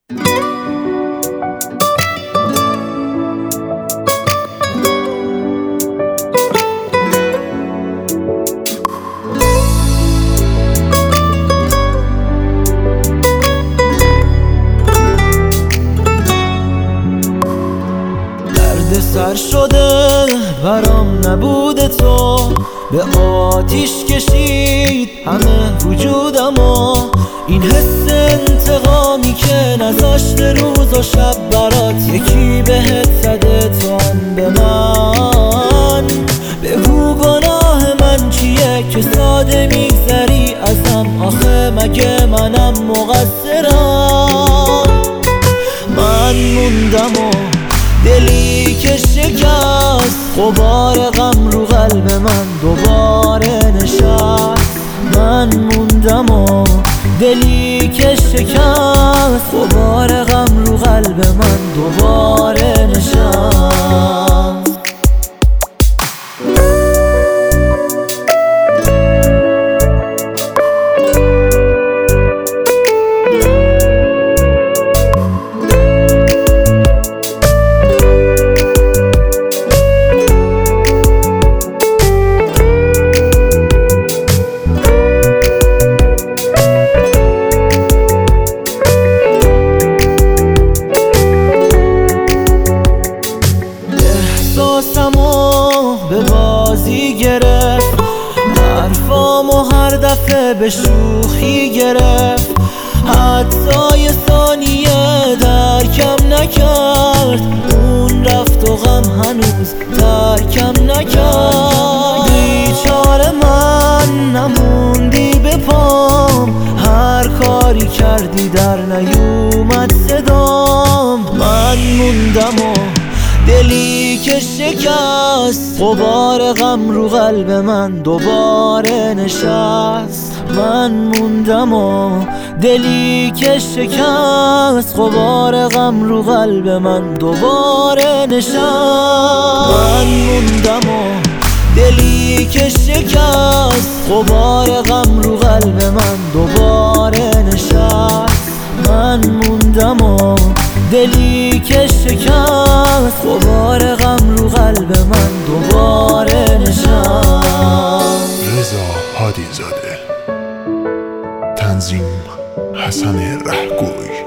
سر شده برام نبوده تو، به آتیش کشید همه وجودمو. این حس انتقامی که نذاشته روز و شب برات، یکی بهت زده تو هم به من. بگو گناه من چیه که ساده میگذری ازم؟ آخه مگه منم مقصرم؟ من موندم و دلی که شکست، غبار غم رو قلب من دوباره نشست. من موندم و دلی که شکست، غبار غم رو قلب من دوباره نشست. احساسمو به بازی گرفت، حرفامو هر دفعه به شوخی گرفت. حتی یه ثانیه درکم نکرد، اون رفت و غم هنوز ترکم نکرد. بیچاره من نموندی به پام، هر کاری کردی در نیومد صدام. من موندم و دلی که شکست، غبار غم رو قلب من دوباره نشست. من موندم و دلی که شکست، غبار غم رو قلب من دوباره نشست. من موندم و دلی که شکست، غبار غم رو قلب من دوباره نشست. من موندم و دلی که شکست، غبار غم رو قلب من دوباره نشست. رضا هادی زاده، تنظیم حسن رهگوی.